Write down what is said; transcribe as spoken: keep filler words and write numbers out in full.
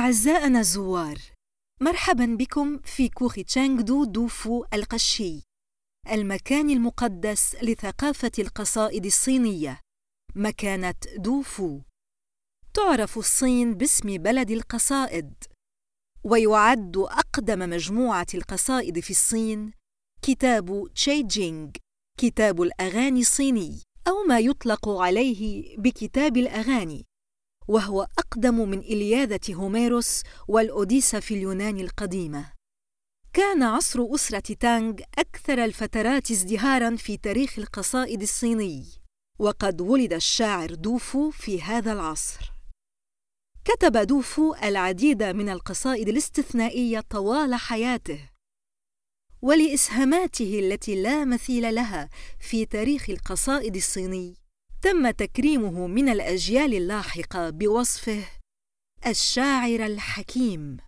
أعزائنا الزوار، مرحباً بكم في كوخ تشانغدو دوفو القشي، المكان المقدس لثقافة القصائد الصينية، مكانة دوفو. تعرف الصين باسم بلد القصائد، ويعد أقدم مجموعة القصائد في الصين كتاب تشيجينغ، كتاب الأغاني الصيني، أو ما يطلق عليه بكتاب الأغاني، وهو أقدم من إلياذة هوميروس والأوديسا في اليونان القديمة. كان عصر أسرة تانغ أكثر الفترات ازدهاراً في تاريخ القصائد الصيني، وقد ولد الشاعر دوفو في هذا العصر. كتب دوفو العديد من القصائد الاستثنائية طوال حياته، ولإسهاماته التي لا مثيل لها في تاريخ القصائد الصيني تم تكريمه من الأجيال اللاحقة بوصفه الشاعر الحكيم.